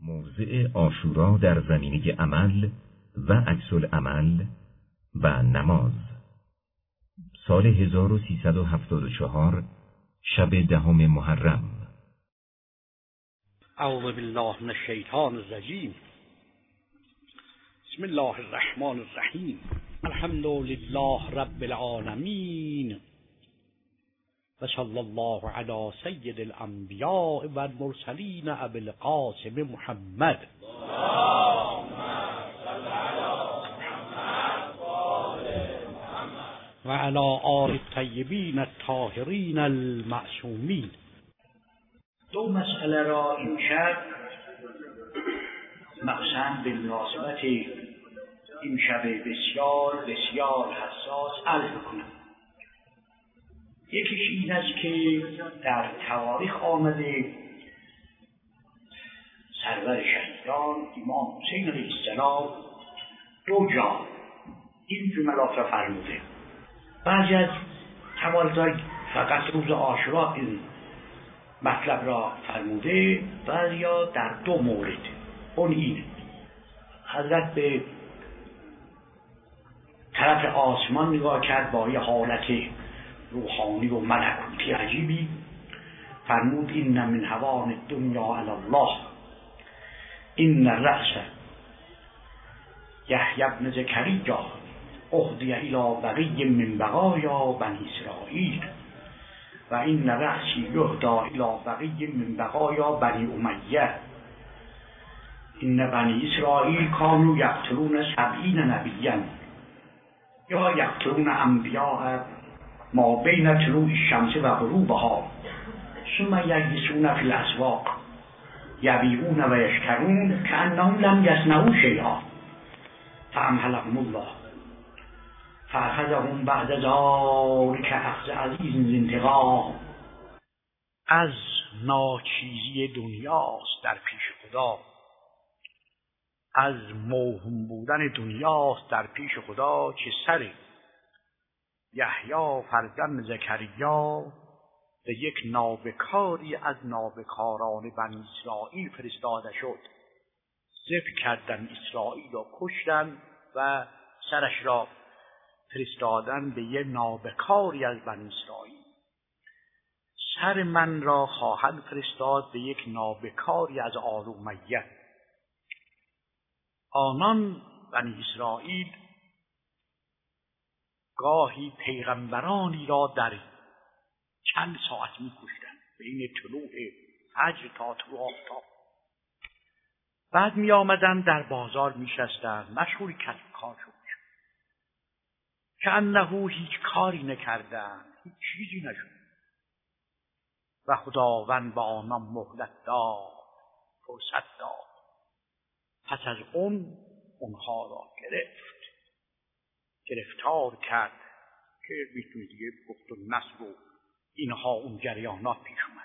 موضع عاشورا در زمینه عمل و عکس العمل و نماز. سال 1374 شب 10 محرم. اعوذ بالله من الشیطان الرجیم. بسم الله الرحمن الرحیم. الحمد لله رب العالمین و صلی الله علی سید الانبیاء و المرسلین ابی القاسم محمد و علی آل الطیبین الطاهرین المعصومین. دو مسئله را امشب مخصوصاً به مناسبت این شب بسیار بسیار حساس عرض می‌کنم. یکیش این است که در تواریخ آمده سرور شهیدان امام حسین علیه السلام دو جا این جملات را فرموده. بعضی از تواریخ‌ها فقط روز عاشورا این مطلب را فرموده، بعضیا در دو مورد. اون اینه: حضرت به طرف آسمان نگاه کرد با یه حالت روحانی و ملکوتی عجیبی، فرمود این من هوان الدنیا علی الله، این رأس یحیی بن زکریا اهدی الی بقی من بقایا بنی اسرائیل و این رأسی یهدی الی بقی من بقایا بنی امیه، این بنی اسرائیل کانوا یقتلون 70 نبیا یا یقتلون انبیاء ما بین طلوع الشمس و غروبها ثم یجلسون فی الاسواق یبیعون و یشترون کأنهم لم یصنعوا شیئا فامهلهم الله فاخذهم بعد ذلک اخذ عزیز ذی انتقام. از ناچیزی دنیاست در پیش خدا، از موهوم بودن دنیاست در پیش خدا که سر یحیی فرزند زکریا به یک نابکاری از نابکاران بنی اسرائیل فرستاده شد. ذبح کردن اسرائیل را کشتن و سرش را فرستادن به یک نابکاری از بنی اسرائیل. سر من را خواهند فرستاد به یک نابکاری از آل امیه. آنان بنی اسرائیل گاهی پیغمبرانی را در چند ساعت می‌کشتند، بین طلوع فجر تا طلوع آفتاب. بعد می‌آمدند در بازار می‌نشستند، مشغول کسب کار شدند، کأنه هیچ کاری نکردند، هیچ چیزی نشد و خداوند به آنان مهلت داد، فرصت داد. پس از اونها را گرفتار کرد که میتونید دیگه گفت و نصب و اینها اون جریانات پیش اومد.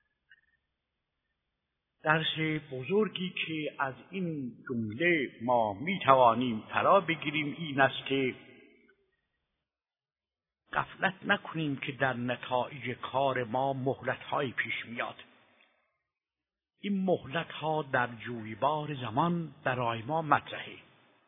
درس بزرگی که از این جمله ما میتوانیم فرا بگیریم این است که غفلت نکنیم که در نتایج کار ما مهلت‌های پیش میاد. این مهلت‌ها در جویبار زمان برای ما مطرحه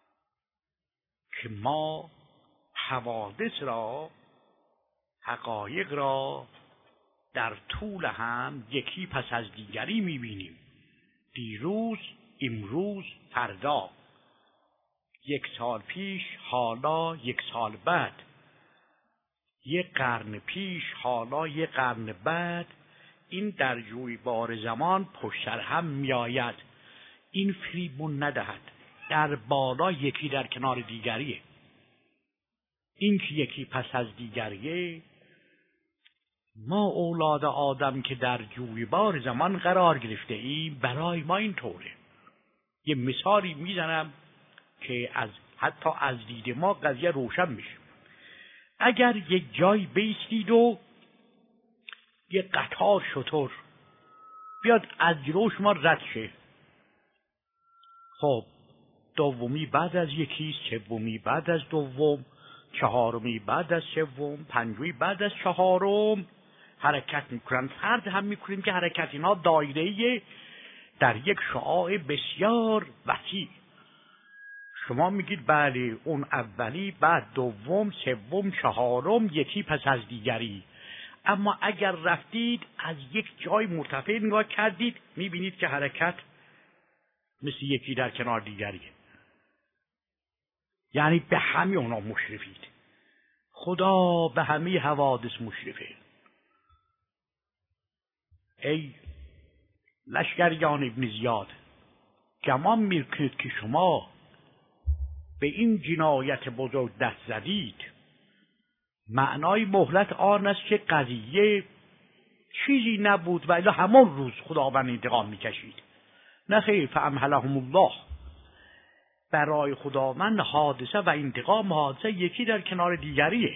که ما حوادث را، حقایق را در طول هم یکی پس از دیگری می‌بینیم. دیروز، امروز، فردا، 1 سال پیش، حالا 1 سال بعد، 1 قرن پیش، حالا 1 قرن بعد. این در جویبار زمان پشت سر هم میآید. این فریبون ندهد. در بالا یکی در کنار دیگریه. این که یکی پس از دیگریه، ما اولاد آدم که در جویبار زمان قرار گرفته ایم، برای ما این طوره. یه مثالی میزنم که حتی از دید ما قضیه روشن میشه. اگر یک جای بیستید و یه قطار شتر بیاد از جلو شما رد شه، خب دومی بعد از یکی، سومی بعد از دوم، چهارمی بعد از سوم، پنجمی بعد از چهارم حرکت میکنن. فرض هم میکنیم که حرکت اینا دایره‌ای در یک شعاع بسیار وسیع. شما میگید بله اون اولی، بعد دوم، سوم، چهارم، یکی پس از دیگری. اما اگر رفتید از یک جای مرتفع نگاه کردید میبینید که حرکت مثل یکی در کنار دیگریه. یعنی به همه اونا مشرفید. خدا به همه حوادث مشرفه. ای لشکریان ابن زیاد، گمان میکنید که شما به این جنایت بزرگ دست زدید؟ معنای مهلت آن است که قضیه چیزی نبود و الا همون روز خداوند انتقام میکشید. نه خیر، فامهلهم الله. برای خداوند حادثه و انتقام حادثه یکی در کنار دیگریه.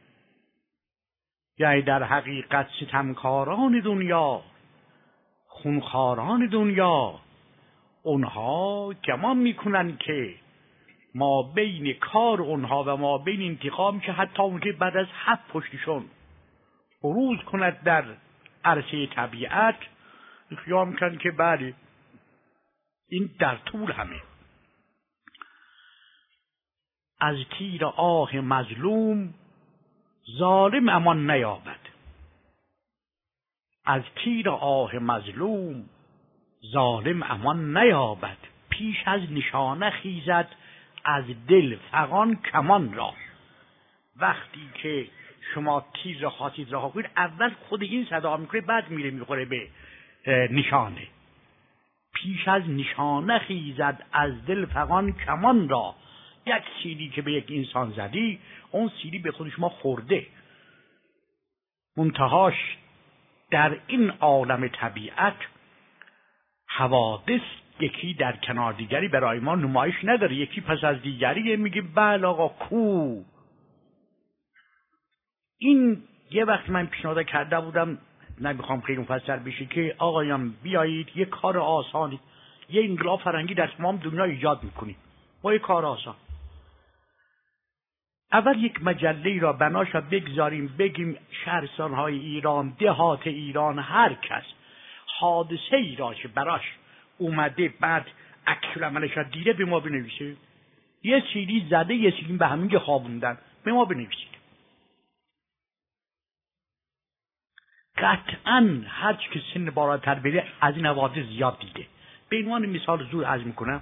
یعنی در حقیقت ستمکاران دنیا، خونخواران دنیا، اونها گمان میکنن که ما بین کار اونها و ما بین انتقام که حتی اون که بعد از 7 پشتشون بروز کند در عرصه طبیعت، خیال میکنن که بله این در طول همه. از تیر آه مظلوم ظالم امان نیابد. از تیر آه مظلوم ظالم امان نیابد. پیش از نشانه خیزد از دل فغان کمان را. وقتی که شما تیر را خواستید رها کنید، اول خود این صدا میکنه، بعد میخوره به نشانه. پیش از نشانه خیزد از دل فغان کمان را. یک سیلی که به یک انسان زدی، اون سیلی به خود شما خورده. منتهاش در این عالم طبیعت حوادث یکی در کنار دیگری برای ما نمایش نداره، یکی پس از دیگری. میگه بله آقا کو. این یه وقت من پیشنهاد کرده بودم، نمیخوام خیلی مفصل بشه، که آقایان بیایید یه کار آسانی، یه انقلاب فرهنگی در تمام دنیا ایجاد میکنیم با یه کار آسان. اول یک مجله را بناش بگذاریم، بگیم شهرستانهای ایران، دهات ایران، هر کس حادثه ای را که براش اومده بعد عکس العملش را دیده به ما بنویسه. یه سیلی زده، یه سیلی به همین خوابوندن، به ما بنویسید. قطعا هر چی که سن بالاتر بره از این حوادث زیاد دیده. به عنوان مثال زور عرض میکنم.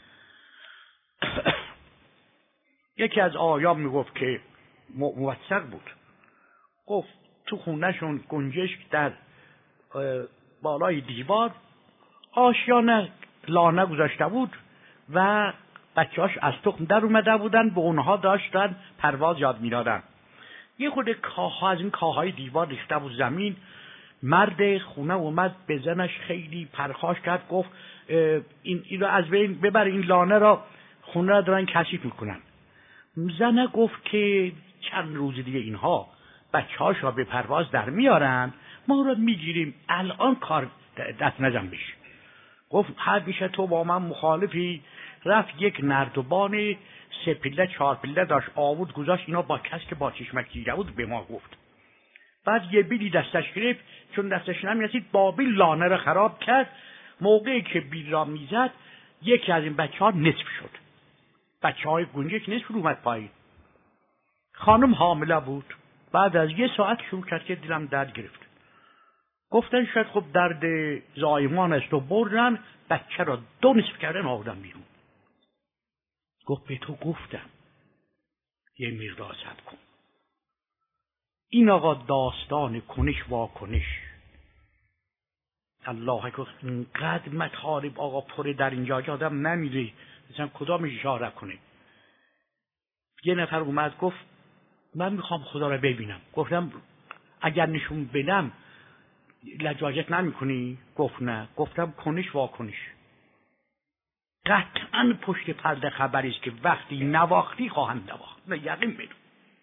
یکی از آقایان میگفت که موثق بود، گفت تو خونهشون گنجشک در بالای دیوار آشیانه لانه گذاشته بود و بچه‌هاش از تخم در اومده بودن، به اونها داشتن پرواز یاد میدادن. یه خورده کاها از این کاهای دیوار ریخته بود زمین. مرد خونه اومد به زنش خیلی پرخاش کرد، گفت این رو از بین ببر، این لانه را خونه را دارن کثیف میکنن. زنه گفت که چند روز دیگه اینها بچه‌هاش را به پرواز در میارن، ما را میگیریم، الان کار دست نزن بشه. گفت حد میشه تو با من مخالفی؟ رفت یک نردبان 3 پله 4 پله داشت، آورد گذاشت، اینا با کس که با چشمک دیده بود به ما گفت. بعد یه بیلی دستش گرفت، چون دستش نمیرسید با بیل لانه را خراب کرد. موقعی که بیل را میزد یکی از این بچه‌ها نصف شد، بچه‌های گنجش نصف اومد پایین. خانم حامله بود. بعد از 1 ساعت شروع کرد که دلم درد گرفت. گفتن شاید خب درد زایمان است و بردن بچه را 2 نصف کردن آوردن بیرون. گفت به تو گفتم یه مقدار صبر کن. این آقا داستان کنش واکنش. الله اکبر. اینقدر مطالب آقا پره در اینجا که آدم نمیره مثلا کدامش اشاره کنه. یه نفر اومد گفت من میخوام خدا را ببینم. گفتم اگر نشون بدم لجاجت نمی کنی؟ گفت نه. گفتم کنش واکنش. قطعا پشت پرده خبری است که وقتی نواختی خواهند نواخت و یقین بدون.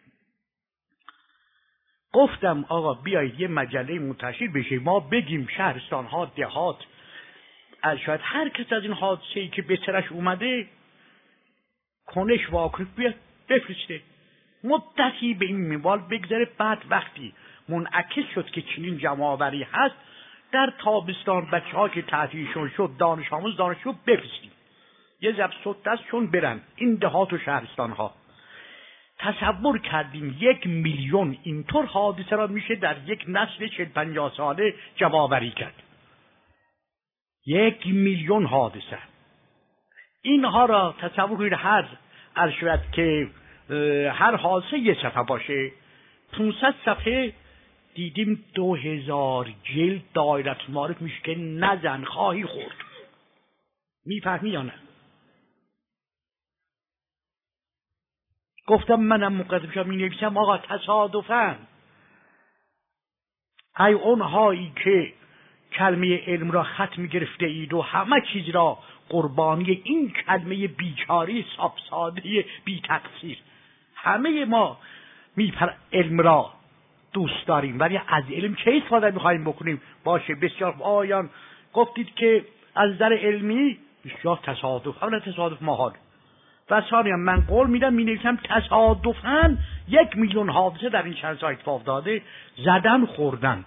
گفتم آقا بیایید یه مجله منتشر بشه، ما بگیم شهرستان ها، دهات، از شاید هر کس از این حادثه‌ای که به سرش اومده کنش واکنش بیاد بفرسته. مدتی به این منوال بگذره، بعد وقتی منعکس شد که چنین جمع‌آوری هست، در تابستان بچه‌ها که تعطیلشون شد دانش آموز دانشجو بفرستیم یه ضبط صوت چون برن این دهات و شهرستان‌ها. تصور کردیم 1 میلیون اینطور حادثه را میشه در یک نسل 40-50 ساله جمع‌آوری کرد. 1 میلیون حادثه. اینها را تصور کنید هر شود که هر حادثه یه صفحه باشه، 500 صفحه دیدیم 2000 جلد دایره معارف میشه که نزن خواهی خورد. میفهمی یا نه؟ گفتم منم مقدم شدم مینویسم آقا تصادفاً ای اونهایی که کلمه علم را ختم گرفته اید و همه چیز را قربانی این کلمه بیچاره ساده بی تقصیر، همه ما علم را دوست داریم ولی از علم چه استفاده میخوایم بکنیم؟ باشه بسیار آیان گفتید که از نظر علمی بسیار تصادف، اولا تصادف محال و ثانیا من قول میدم مینویسم تصادفاً 1 میلیون حادثه در این چند سال اتفاق داده، زدن خوردن.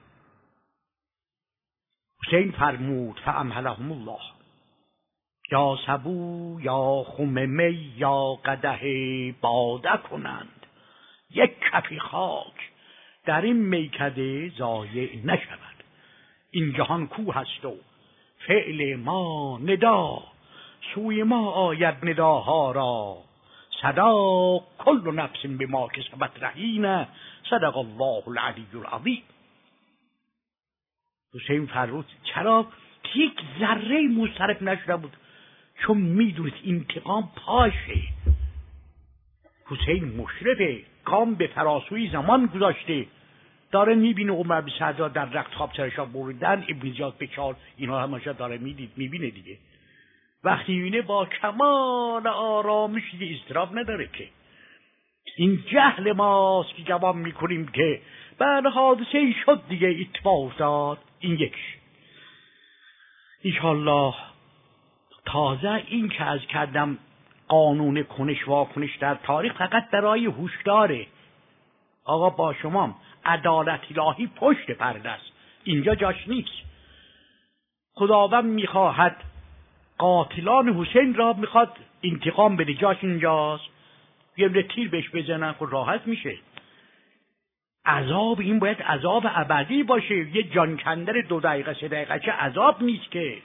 حسین فرمود فامهلهم الله، یا سبو یا خم می یا قدح باده کنند، یک کفی خاک در این میکده ضایع نشود. این جهان کوه است و فعل ما ندا، سوی ما آید نداها را صدا، کل نفس بما کسبت رهینه، صدق الله العلی العظیم. حسین فرمود چرا یک ذره منصرف نشده بود؟ چون میدونید انتقام پاشه. حسین مشرفه، گام به فراسوی زمان گذاشته، داره میبینه عمر بن سعد در رخت خواب سرشا بریدن، ابن زیاد به چال، اینها همشا داره میبینه دیگه. وقتی میبینه با کمال آرامش دیگه اضطراب نداره که. این جهل ماست که جواب میکنیم که بعد حادثه شد دیگه اتفاق افتاد. این یکش. انشالله تازه این که از کردم قانون کنش واکنش در تاریخ فقط برای هوشداره. آقا با شما عدالت الهی پشت پرده است، اینجا جاش نیست. خداوند میخواهد قاتلان حسین را میخواد انتقام بده، جاش اینجاست. یه تیر بهش بزنن خود راحت میشه. عذاب این باید عذاب ابدی باشه. یه جان کندر 2 دقیقه 3 دقیقه چه عذاب نیست که.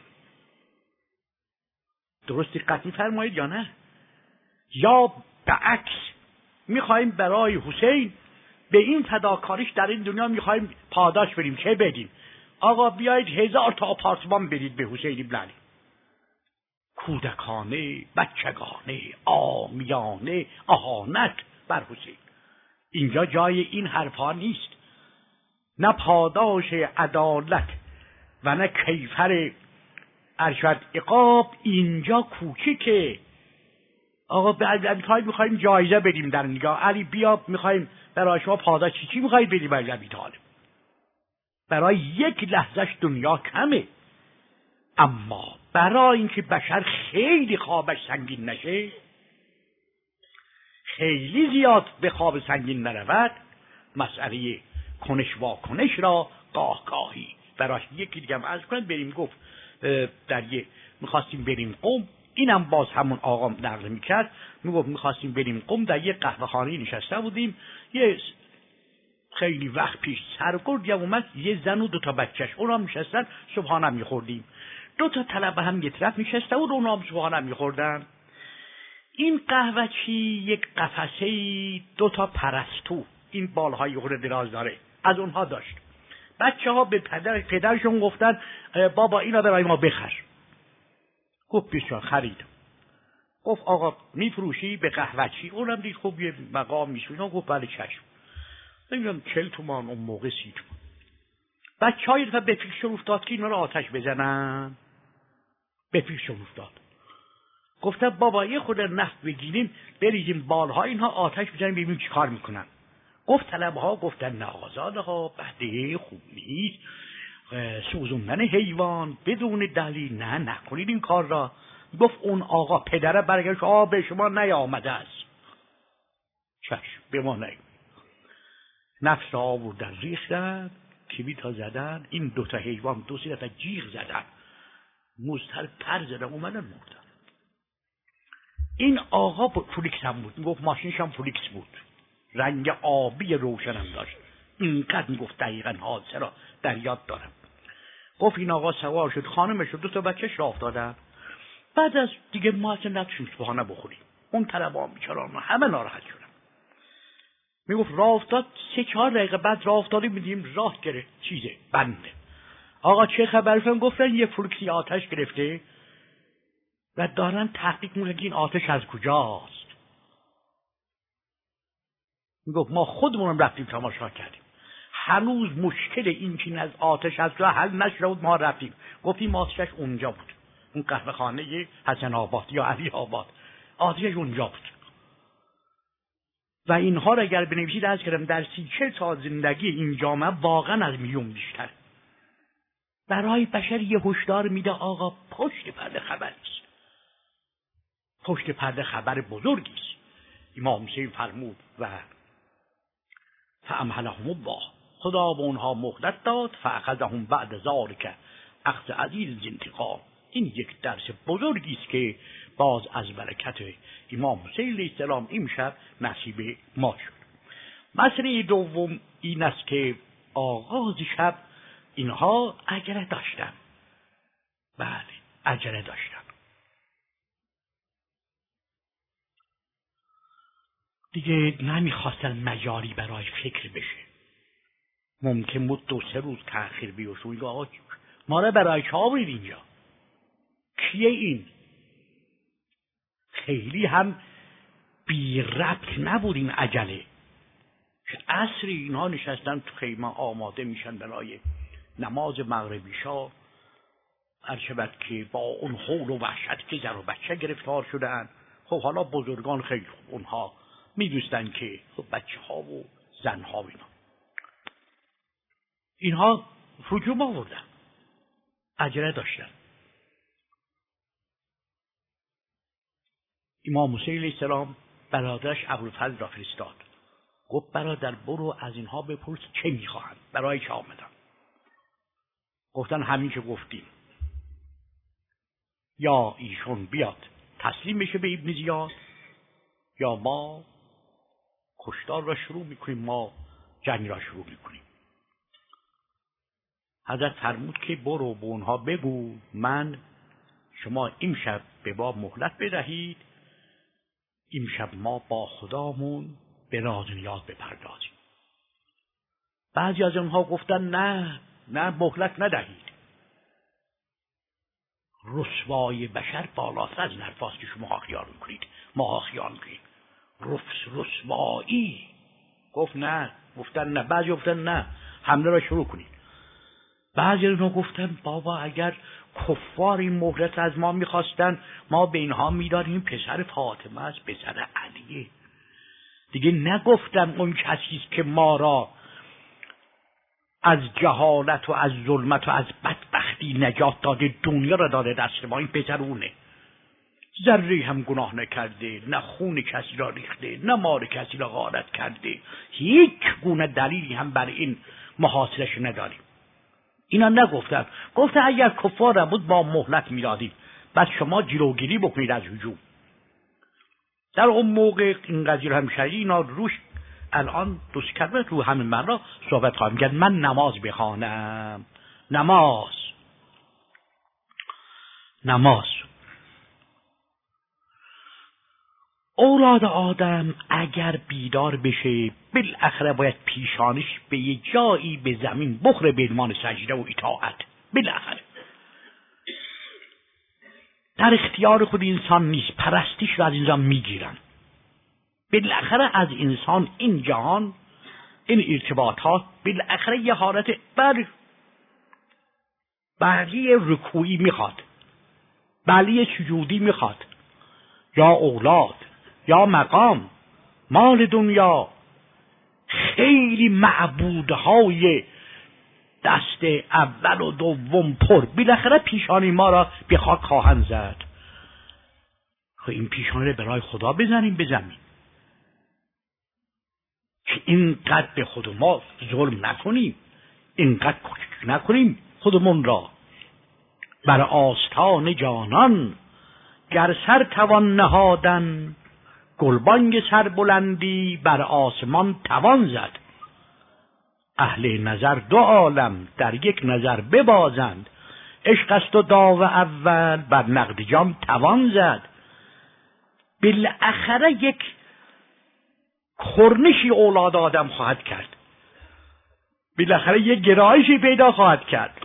درست دقت می‌فرمایید یا نه؟ یا به عکس میخوایم برای حسین به این فداکاریش در این دنیا میخوایم پاداش بدیم. چه بدیم؟ آقا بیایید 1000 تا آپارتمان بدید به حسین ابن علی، کودکانه، بچگانه، عامیانه، اهانت بر حسین. اینجا جای این حرفا نیست. نه پاداش عدالت و نه کیفر ارشد عقاب اینجا کوچیکه. آقا به علی میخوایم جایزه بدیم در نگاه علی، بیا میخوایم برای شما پاداش چی میخواید بدیم برای علی طالب؟ برای یک لحظهش دنیا کمه، اما برای اینکه بشر خیلی خوابش سنگین نشه، خیلی زیاد به خواب سنگین نرود، مسئله کنش واکنش را گاهی برای یکی دیگه هم عرض کنم. بریم گفت میخواستیم بریم قم، اینم باز همون آقا نقل میکرد، میگفت میخواستیم بریم قم، در یک قهوه‌خانه نشسته بودیم، یه خیلی وقت پیش سرگرد اومد، یه زن و 2 تا بچهش اونا نشستن صبحانه میخوردیم. 2 تا طلبه هم یه طرف نشسته بود، اونا هم صبحانه میخوردن. این قهوه چی یک قفسه 2 تا پرستو، این بالهای خود دراز داره، از اونها داشت. بچه‌ها به پدرشون گفتن بابا اینا برای ما بخر. گفت بسیار خریدم. گفت آقا میفروشی به قهوه چی؟ اونم دید خب یه مقام میشونه. گفت بله چشم. نمیدونم 40 تومان اون موقع 30 تومان. بچه‌ها یه دفعه به فکرشون افتاد که اینا رو آتش بزنن. به فکرشون افتاد. گفتن بابا یه خود نفت بگیریم بریزیم بالها اینها آتش بزنیم ببینیم چی کار میکنن. گفت طلبها گفتن نه آزادها بده خوب نیست، سوزوندن حیوان بدون دلیل نه نکنید این کار را. گفت اون آقا پدره برگشت به شما نیامده است. چشم به ما نیامده. نفس را آوردن ریختن، کبریت ها زدن، این دوتا حیوان 2-3 دفعه جیغ زدن، مستر پر زدن، اومدن مردن. این آقا فولیکس هم بود، میگفت ماشینش هم فولیکس بود، رنگ آبی روشن هم داشت. اینقدر میگفت دقیقا حادثه را در یاد دارم. گفت این آقا سوار شد، خانمش و 2 تا بچه‌ش راه افتادن. بعد از دیگه ما اصلا نتونیم صبحانه بخوریم، اون طلبان بیچاره‌ها همه ناراحت شدن. میگفت راه افتاد 3-4 دقیقه بعد راه افتادیم، می‌دیدیم راه گرفت چیزه بنده. آقا چه خبرشون؟ گفتن یه فولکسی آتش گرفته و دارن تحقیق میکنن که این آتش از کجاست. میگفت ما خودمونم رفتیم تماشا کردیم، هنوز مشکل این که از آتش از کجا حل نشده بود. ما رفتیم گفتیم آتشش اونجا بود، اون قهوه خانه حسن آباد یا علی آباد، آتشش اونجا بود. و اینها را اگر بنویسید از کردم در 30-40 سال زندگی این جامعه واقعا از میلیون بیشتر. برای بشر یه هشدار میده آقا پشت پرده خبری است، پشت پرده خبر بزرگی است. امام حسین فرمود و فامهلهم الله، خدا به اونها مهلت داد، فاخذهم بعد ذلک اخذ عزیز انتقام. این یک درس بزرگی است که باز از برکت امام حسین علیه السلام این شب نصیب ما شد. مسئله دوم این است که آغاز شب اینها عجله داشتن. بله عجله داشتن. دیگه نمیخواستن مجاری برای فکر بشه. ممکن بود 2-3 روز تأخیر بیفته. میگه آقا ما را برای چه آورید اینجا؟ کیه این؟ خیلی هم بی ربط نبود این عجله که عصری اینها نشستن تو خیمه آماده میشن برای نماز مغربی شاه. عرشبت که با اون حول و وحشت که زن و بچه گرفتار شدن. خب حالا بزرگان خیلی خوب اونها میدونستن که خب بچه ها و زن ها و اینها هجوم آوردن، عجله داشتن. امام حسین علیه السلام برادرش ابوالفضل را فرستاد، گفت برادر برو از اینها بپرس چه میخواهند، برای چه آمدن. گفتن همین که گفتیم، یا ایشون بیاد تسلیم بشه به ابن زیاد یا ما کشتار را شروع میکنیم، ما جنگ را شروع میکنیم. حضرت فرمود که برو به اونها بگو من شما امشب به ما مهلت بدهید، امشب ما با خدامون به راز و نیاز بپردازیم. بعضی از اونها گفتن نه مهلت ندهید، رسوای بشر بالاتر از این حرفاست که شما خیال میکنید ما خیال میکنید. رسوایی. گفتن نه. بعضی گفتن نه حمله را شروع کنید. بعضی از اونها گفتن بابا اگر کفار این مهلت از ما میخواستن ما به اینها میدادیم پسر فاطمه است، پسر علیه. دیگه نگفتم اون کسی که ما را از جهالت و از ظلمت و از بدبختی نجات داده، دنیا را داده دست ما، این پسر اونه. ذره هم گناه نکرده، نه خون کسی را ریخته، نه مال کسی را غارت کرده، هیچ گونه دلیلی هم بر این محاصرش نداریم. اینا نگفتن، گفتن اگر کفار بود با مهلت میدادیم، بس شما جلوگیری بکنید از هجوم. در اون موقع این قضیه هم شدید اینا روش الان دوست کرده رو همین من را صحبت خواهم کرد. من نماز بخوانم. نماز اولاد آدم اگر بیدار بشه بالاخره باید پیشانش به یه جایی به زمین بخوره به عنوان سجده و اطاعت. بالاخره در اختیار خود انسان نیست، پرستیش رو از انسان میگیرن. بالاخره از انسان این جهان، این ارتباطات بالاخره یه حالت بلی رکوعی میخواد، بلی سجودی میخواد، یا اولاد یا مقام، مال دنیا. خیلی معبودهای دست اول و دوم پر بالاخره پیشانی ما را به خاک خواهند زد. خب این پیشانی را برای خدا بزنیم به زمین که اینقدر به خود ما ظلم نکنیم. اینقدر کوچک نکنیم خودمون را. بر آستان جانان گر سر توان نهادن، گلبانگ سربلندی بر آسمان توان زد. اهل نظر دو عالم در یک نظر ببازند، عشق است و داو اول بر نقد جام توان زد. بالاخره یک خورنشی اولاد آدم خواهد کرد، بالاخره یک گرایشی پیدا خواهد کرد.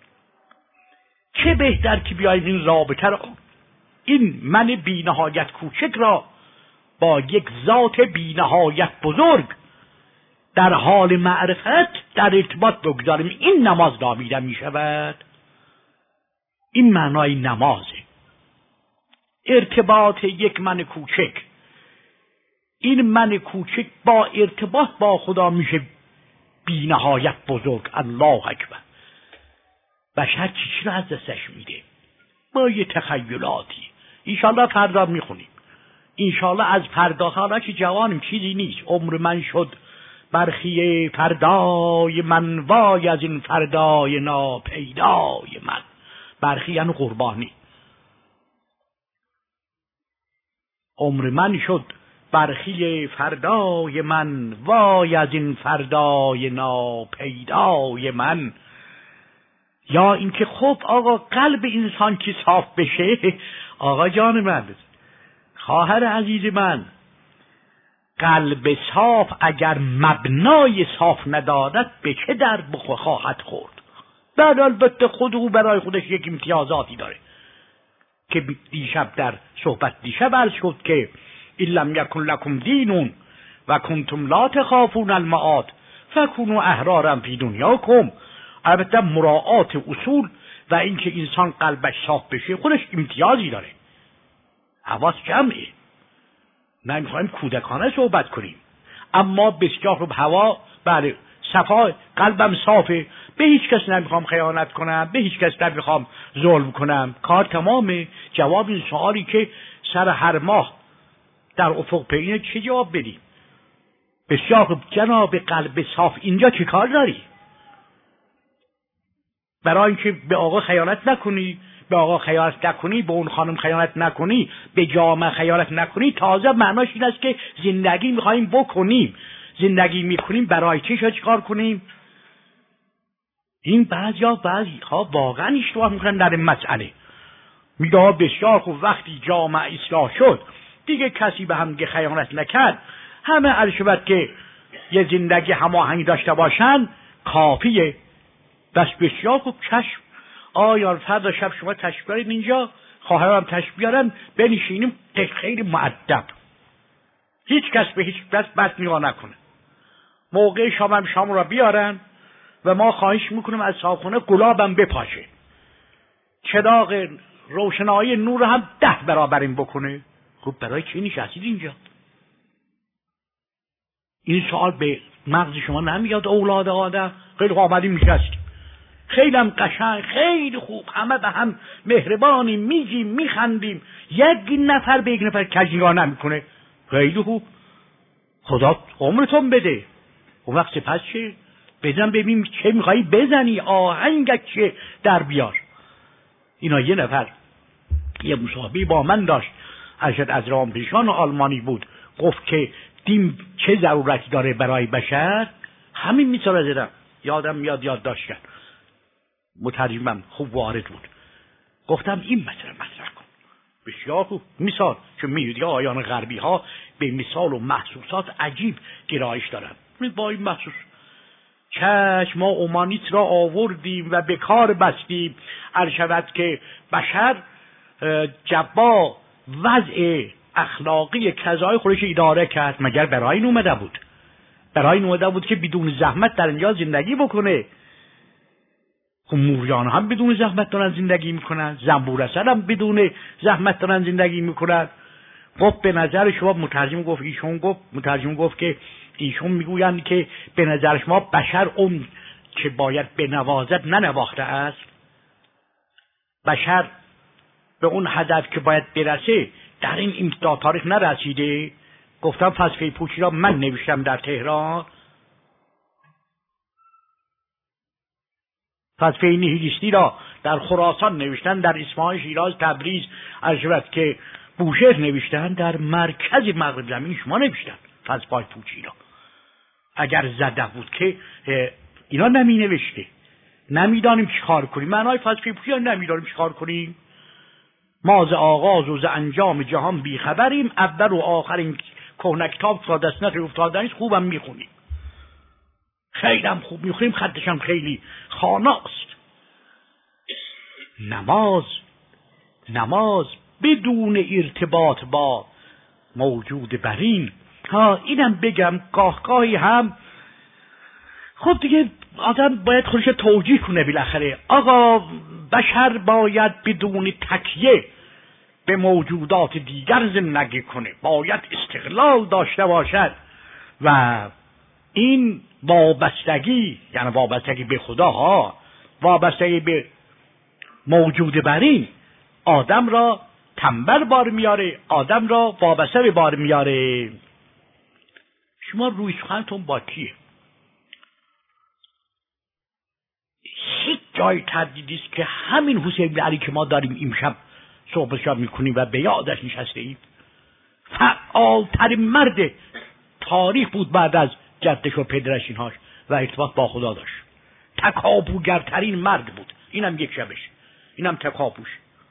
چه بهتر که بیاییم این رابطه را، این من بی‌نهایت کوچک را با یک ذات بی‌نهایت بزرگ در حال معرفت در ارتباط بگذاریم. این نماز نامیده می شود. این معنای نمازه، ارتباط یک من کوچک. این من کوچک با ارتباط با خدا میشه بی‌نهایت بزرگ. الله اکبر. بشر چی رو از دستش میده؟ با یه تخیلاتی. انشالله فردا میخونیم، انشالله از فردا. حالا که جوانیم چیزی نیست. عمر من شد برخی فردای من، وای از این فردای ناپیدای من. برخی یعنی قربانی. عمر من شد برخی فردای من، وای از این فردای ناپیدای من. یا اینکه خب آقا قلب انسان که صاف بشه، آقا جان من، خواهر عزیز من، قلب صاف اگر مبنای صاف ندارد به چه در خواهد خورد؟ بعد البته خود او برای خودش یک امتیازاتی داره که دیشب در صحبت دیشب عرض شد که این لم یکن لکم دینون و کنتم لا تخافون المعاد فکونوا احرارا فی دنیاکم. البته مراعات اصول و اینکه انسان قلبش صاف بشه خودش امتیازی داره. حواس جمعه، نمیخوایم کودکانه صحبت کنیم، اما بسیار خوب هوا بله صفا، قلبم صافه، به هیچ کس نمیخوام خیانت کنم، به هیچ کس نمیخوام ظلم کنم، کار تمامه. جواب این سوالی که سر هر ماه در افق پینه چه جواب بدیم؟ بسیار خوب جناب قلب صاف، اینجا چه کار داری؟ برای اینکه به آقا خیانت نکنی، به آقا خیانت نکنی، به اون خانم خیانت نکنی، به جامعه خیانت نکنی، تازه معناش این است که زندگی میخواییم بکنیم. زندگی میکنیم برای چی کار کنیم؟ این بعضی ها واقعا اشتباه میکنن در این مسئله. میگه بسیار خوب وقتی جامعه اصلاح شد دیگه کسی به هم خیانت نکرد، همه عرشبت که یه زندگی هماهنگ داشته باشن کافیه. بس بسیار خوب چشم، آیا فردا شب شما تشریف بیارید اینجا، خواهرم تشریف بیارن، بنشینیم خیلی مؤدب، هیچ کس به هیچ کس بد نگاه نکنه. موقع شام را بیارن و ما خواهش میکنیم از صاحبخونه گلابم بپاشه، چراغ روشنایی نور هم 10 برابر این بکنه. خب برای چی نشستید اینجا؟ این سوال به مغز شما نمیاد؟ اولاد آدم خیلی آمدیم نشستیم، خیلی هم قشنگ، خیلی خوب، همه به هم مهربانیم، میگیم میخندیم، یک نفر به یک نفر کج نگاه نمیکنه. خیلی خوب، خدا عمرتون بده. اون وقت پس چه؟ بزن ببین چه میخوایی بزنی، آهنگت چه در بیار. اینا یه نفر یه مصاحبه با من داشت، ارشد از رامپیشان آلمانی بود، گفت که دین چه ضرورتی داره برای بشر. همین مثال زدم، یادم میاد یادداشت کرد، مترجمم خوب وارد بود، گفتم این مسئله مطرح کن. بسیار خوب مثال، چون میدونی آیان غربی ها به مثال و محسوسات عجیب گرایش دارن. با این محسوس چشم ما اومانیت را آوردیم و به کار بستیم، ارشد که بشر جبا وضع اخلاقی کذای خودش اداره کرد. مگر برای این اومده بود؟ برای این اومده بود که بدون زحمت در اینجا زندگی بکنه. خب موریان هم بدون زحمت دارن زندگی میکنن، زنبورسر هم بدون زحمت دارن زندگی میکنن. گفت به نظر شما، مترجم گفت که ایشون میگویند که به نظر شما بشر اون که باید بنوازد ننواخته است؟ بشر به اون هدف که باید برسه در این امتداد تاریخ نرسیده؟ گفتم فلسفه پوچی را من نوشتم در تهران. فلسفه نیهیلیستی را در خراسان نوشتن، در اصفهان، شیراز، تبریز، عرض که بوشهر نوشتن، در مرکز مغرب زمین شما نوشتن فلسفه پوچی را. اگر زده بود که اینا نمی نوشته، نمیدانیم چی کار کنیم. معنای فلسفه پوچی را نمیدانیم چی کار کنیم. ما ز آغاز و ز انجام جهان بیخبریم، اول و آخر این کهنه کتاب تا دست نخیر افتادن است، خوبم میخونیم، خیلی هم خوب میخونیم، خطش هم خیلی خاناست. نماز بدون ارتباط با موجود برین. اینم بگم گاهی هم خب دیگه آدم باید خودش توجیه کنه بالاخره. آقا بشر باید بدون تکیه به موجودات دیگر زندگی کنه، باید استقلال داشته باشد و این وابستگی، یعنی وابستگی به خدا وابستگی به موجود برین، آدم را تنبل بار میاره، آدم را وابسته به بار میاره. شما روی سخنتون با کیه؟ هیچ جای تردیدی است که همین حسین بن علی که ما داریم امشب صحبتش میکنیم و به یادش نشسته ایم، فعالترین مرد تاریخ بود بعد از جدش و پدرش اینهاش و ارتباط با خدا داشت. تکاپوگرترین مرد بود. اینم یک شبش، اینم تکاپوش.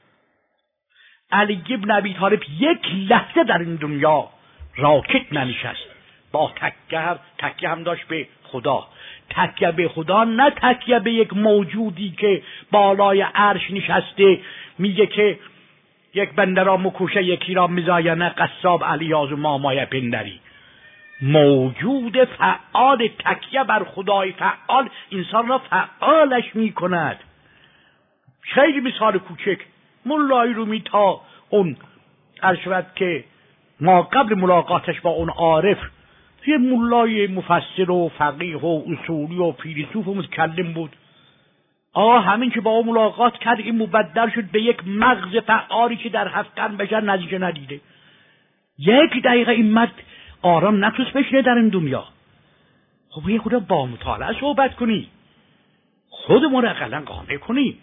علی ابن ابی طالب یک لحظه در این دنیا راکت ننشست، با تکیه هم داشت به خدا. تکیه به خدا، نه تکیه به یک موجودی که بالای عرش نشسته میگه که یک بنده را مکوشه یکی را مزاینه قصاب علیاز و مامای پندری. موجود فعال، تکیه بر خدای فعال انسان را فعالش میکند. خیلی مثال کوچک، مولای رومی تا اون عرشبت که ما قبل ملاقاتش با اون عارف یه مولای مفسر و فقیه و اصولی و فیلسوف و متکلم بود. همین که با اون ملاقات کرد این مبدل شد به یک مغز فعالی که در 7 قرن بشر نتیجه ندیده. یک دقیقه این مرد آرام نتوست بشینه در این دنیا. خب یه خود با مطالعه صحبت کنی، خودمون رو اقلا قانع کنی.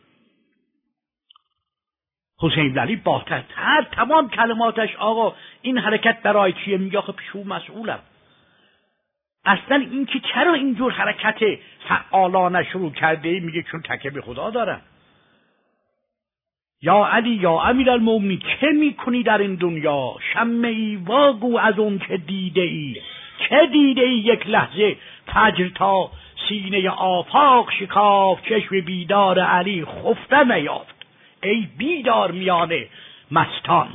حسین بن علی با تمام کلماتش آقا این حرکت برای چیه؟ میگه خب شو مسئولم. اصلا این که چرا اینجور حرکت فعالانه شروع کرده؟ میگه چون تکیه به خدا دارم. یا علی یا امیرالمومنین چه میکنی در این دنیا؟ شمعی واگو از اون که دیده ای، چه دیده ای؟ یک لحظه فجر تا سینه آفاق شکاف، چشم بیدار علی خفته نیافت. ای بیدار میانه مستان،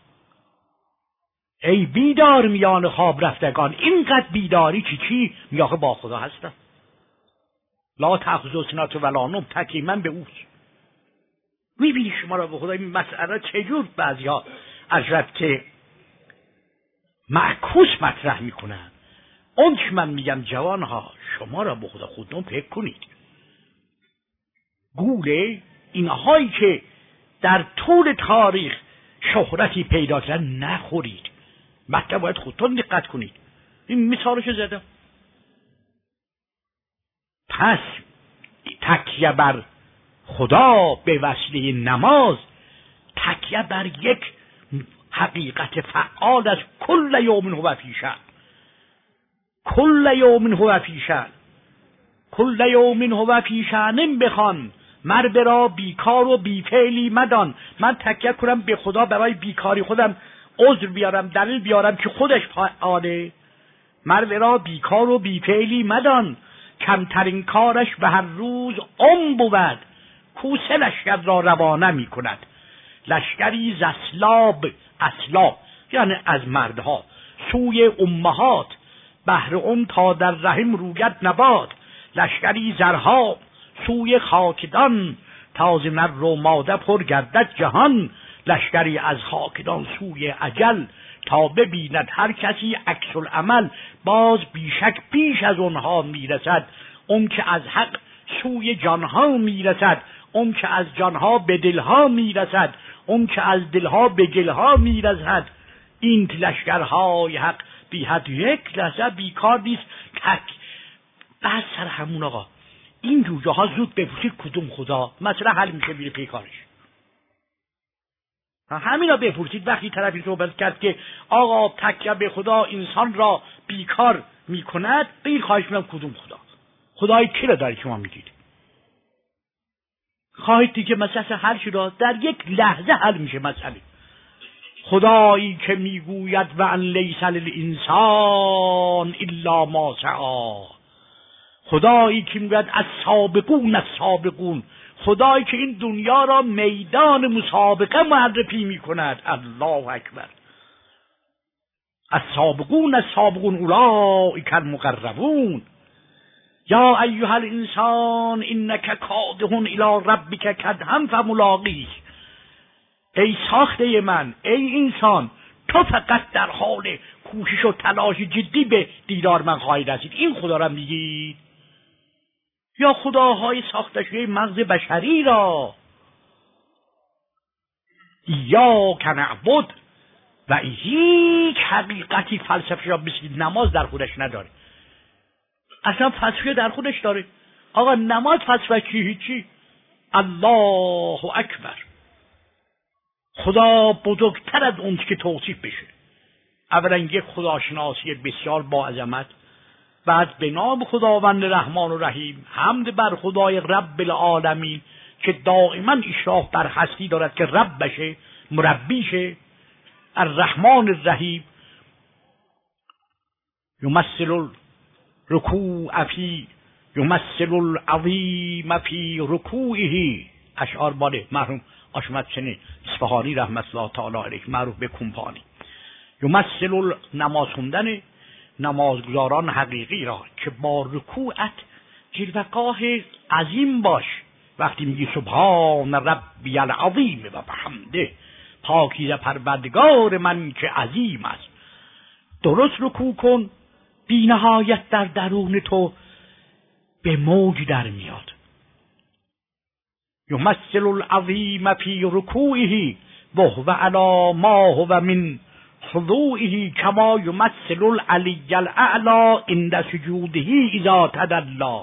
ای بیدار میان خواب رفتگان، اینقدر بیداری چی؟ میگه با خدا هستم. لا تأخذه سنة ولا نوم، تکیه من به اوست. میبینی شما را به خدا این مسئله چجور بعضی‌ها از ربط معکوس مطرح میکنن. اون که من میگم جوانها شما را به خدا خودتون فکر کنید. گوله اینهایی که در طول تاریخ شهرتی پیدا کردن نخورید. مطلب باید خودتون دقت کنید. این مثالش زدم. پس تکیه بر خدا به وسیله نماز، تکیه بر یک حقیقت فعال از کل یوم هو فی شأن، کل یوم هو فی شأن، کل یوم هو فی شأن بخوان، مرد را بیکار و بیفعلی مدان. من تکیه کنم به خدا برای بیکاری خودم عذر بیارم، دلیل بیارم که خودش فعاله. مرد را بیکار و بیفعلی مدان، کمترین کارش به هر روز بود. کوسه لشکر را روانه می کند. لشکری ز اسلاب یعنی از مردها سوی امهات، بهر تا در رحم روید نبات. لشکری زرها سوی خاکدان، تازه نر و ماده پر گردد جهان. لشکری از خاکدان سوی اجل، تا ببیند هر کسی عکس العمل. باز بیشک بیش از اونها میرسد، اون که از حق سوی جانها میرسد. اون که از جانها به دلها میرسد، اون که از دلها به گلها میرسد. این لشکرهای حق بی حد یک لحظه بیکار نیست. تک بس سر همون آقا این جوجه ها زود بپرسید کدوم خدا، مثلا حل میشه، میره پیکارش. همینا بپرسید. وقتی طرفی صحبت کرد که آقا تکیه به خدا انسان را بیکار میکند، بگید خواهش میکنم کدوم خدا، خدای کی را دارید شما میگید؟ خواهید دید که مسئله حل شد، در یک لحظه حل میشه مسئله. خدایی که میگوید و ان لیس للانسان الا ما سعی، خدایی که میگوید السابقون السابقون، خدایی که این دنیا را میدان مسابقه معرفی میکند. الله اکبر. السابقون السابقون اولئک المقربون. یا ایها الانسان انک کادح الی ربک کدحا فملاقیه. ای ساخته من، ای انسان، تو فقط در حال کوشش و تلاش جدی به دیدار من خواهی رسید. این خدا را میگید؟ یا خداهای ساخته شده مغز بشری را؟ ایاک نعبد و هیچ حقیقتی فلسفه را مثل نماز در خودش نداره. اصلا فلسفه در خودش داره. آقا نماز فلسفه چی؟ هیچی. الله اکبر. خدا بزرگتر از اون که توصیف بشه. اولا یک خداشناسی بسیار با عظمت، بعد به نام خداوند رحمان و رحیم، حمد بر خدای رب العالمین که دائما اشراف بر هستی دارد که رب بشه، مربی شه. الرحمن الرحیم. یمثل الرکوع فی، یمثل العظیم فی رکوعه. اشعار باله مرحوم آشمت حسین اصفهانی رحمت الله تعالی علیه، معروف به کمپانی. یمثل نماز خوندن نمازگزاران حقیقی را که با رکوعت جلوه‌گاه عظیم باش. وقتی میگی سبحان ربی العظیم و بحمده، پاکیزه پروردگار من که عظیم است، درست رکوع کن، بی نهایت در درون تو به موج در میاد. یمثل العظیم فی رکوعه و هو علی ما هو من خضوعه کما یمثل العلی الاعلی عند سجوده اذا تدلی.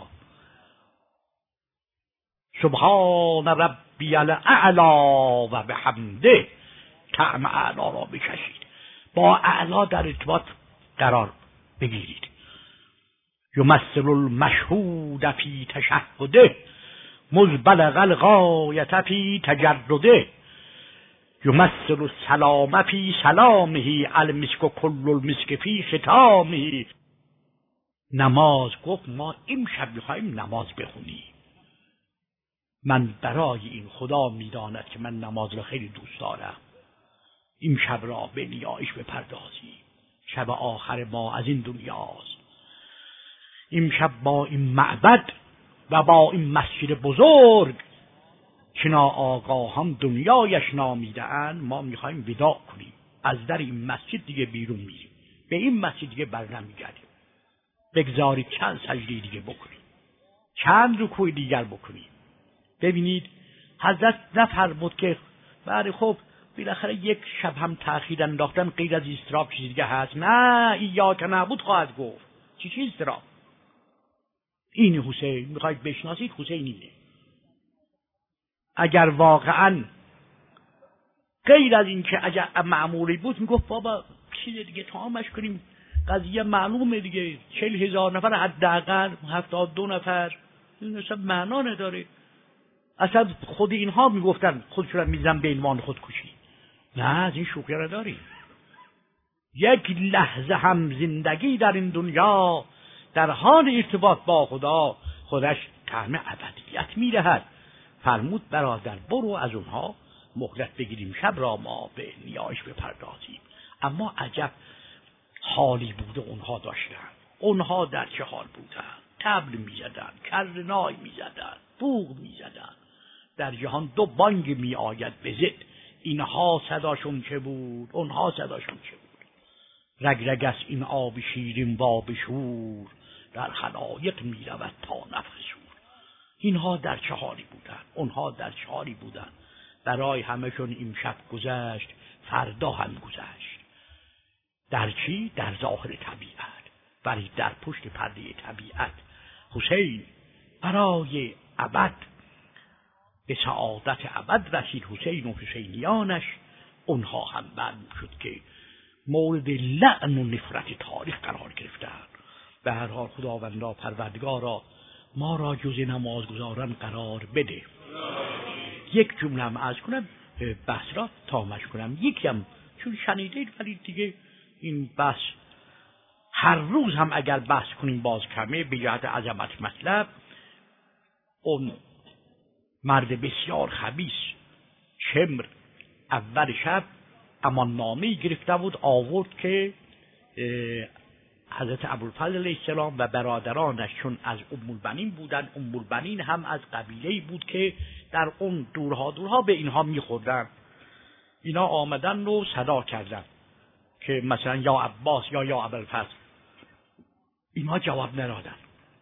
سبحان ربی الاعلی و بحمده. طعم اعلا را بکشید، با اعلا در ارتباط قرار بگیرید. یمثل المشهود فی تشهده مذ بلغ الغایة فی تجرده. یمثل السلام فی سلامه المسک کل المسک فی ختامه. نماز گفت ما امشب میخوایم نماز بخونیم. من برای این خدا میداند که من نماز را خیلی دوست دارم. این شب را به نیایش بپردازیم. شب آخر ما از این دنیاست. این شب با این معبد و با این مسجد بزرگ که ناآگاهان دنیایش نامیده‌اند، ما میخوایم وداع کنیم. از در این مسجد دیگه بیرون میریم، به این مسجد دیگه برنمیگردیم. بگذارید چند سجده دیگه بکنیم، چند رکوع دیگر بکنیم. ببینید حضرت نفرمود که بله خب بالاخره یک شب هم تأخیر انداختن غیر از اضطراب چیز دیگه هست. نه، ایاک نعبد خواهد گفت. چی اضطراب؟ این حسین میخواید بشناسید، حسین اینه. اگر واقعا غیر از این که اگر معمولی بود میگفت بابا چیز دیگه تمامش کنیم، قضیه معلومه دیگه، 40,000 نفر حداقل، 72 نفر، این اصلا معنا نداره. اصلا خود اینها میگفتن خودشون میزن به عنوان خودکشی. نه، از این شوخی را داریم. یک لحظه هم زندگی در این دنیا در حال ارتباط با خدا خودش طعم ابدیت میدهد. فرمود برادر برو از اونها مهلت بگیریم، شب را ما به نیایش بپردازیم. اما عجب حالی بوده اونها داشتن. اونها در چه حال بودن؟ طبل میزدن، کرنای میزدن، بوق میزدن. در جهان دو بانگ می آید به ضد. اینها صداشون چه بود، اونها صداشون چه بود. رگ رگ است این آب شیرین و آب شور، در خلایق می رود تا نفخ صور. اینها در چه حالی بودن، اونها در چه حالی بودن. برای همهشون این شب گذشت، فردا هم گذشت. در چی؟ در ظاهر طبیعت، ولی در پشت پرده طبیعت حسین برای ابد به سعادت ابد رسید حسین و حسینیانش. اونها هم معلوم شد که مورد لعن و نفرت تاریخ قرار گرفتند. به هر حال خداوندا پروردگارا ما را جز نمازگزاران قرار بده. یک جمله هم عرض کنم، بحث را تمامش کنم. یکم چون شنیدید ولی دیگه این بحث هر روز هم اگر بحث کنیم باز کمه به جهت عظمت مطلب. اون مرد بسیار خبیث شمر اول شب امان نامه‌ای گرفته بود، آورد که حضرت ابوالفضل علیه السلام و برادرانش چون از ام البنین بودن، ام البنین هم از قبیله‌ای بود که در اون دورها به اینها میخوردن. اینا آمدن و صدا کردن که مثلا یا عباس یا ابوالفضل. اینها جواب ندادن.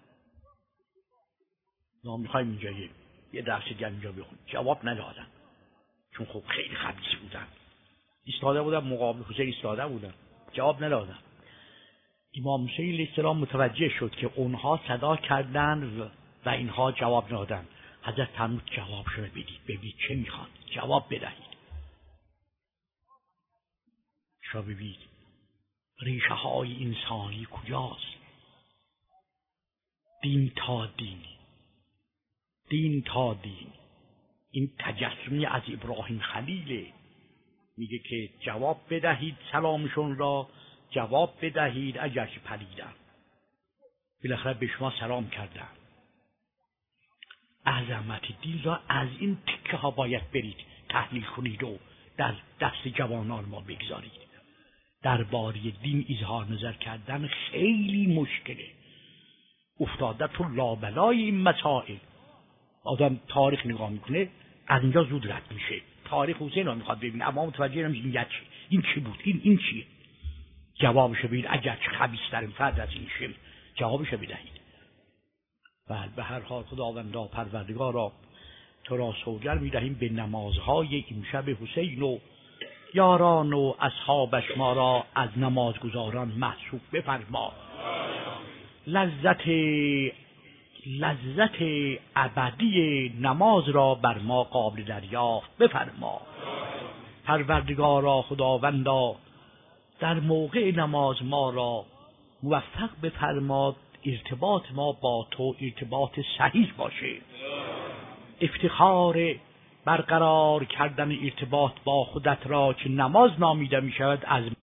ما میخوایم اینجا یه درس دیگه اینجا بخونیم. جواب ندادن چون خب خیلی خبیث بودن. ایستاده بودن مقابل حسین، ایستاده بودن جواب ندادن. امام حسین علیه السلام متوجه شد که اونها صدا کردن و اینها جواب ندادن. حضرت فرمود جواب شما ببینید چه میخوان، جواب بدهید. شما ببینید ریشه های انسانی کجاست؟ دین تا دین، دین تا دین. این تجسمی از ابراهیم خلیله، میگه که جواب بدهید سلامشون را، جواب بدهید اگرچه پلیدن. بالاخره به شما سلام کردن. عظمت دین را از این تکه ها باید برید تحلیل کنید و در دست جوانان ما بگذارید. درباره دین اظهار نظر کردن خیلی مشکله. افتاده تو لابلای این مسائل. آدم تاریخ نگاه میکنه از اینجا زود رد میشه. تاریخ حسین رو میخواد ببینه اما متوجه نمیشه این چی بود، این چیه. جوابش بدید اگر چه خبیث‌ترین فرد از این شم جوابش بدهید. و به هر حال خداوندا پروردگارا تو را سوگند میدهیم به نمازهای امشب حسین و یاران و اصحابش ما را از نمازگزاران محسوب بفرما. لذت ابدی نماز را بر ما قابل دریافت بفرما. پروردگارا خداوندا در موقع نماز ما را موفق بفرما ارتباط ما با تو ارتباط صحیح باشه. افتخار برقرار کردن ارتباط با خودت را که نماز نامیده می شود از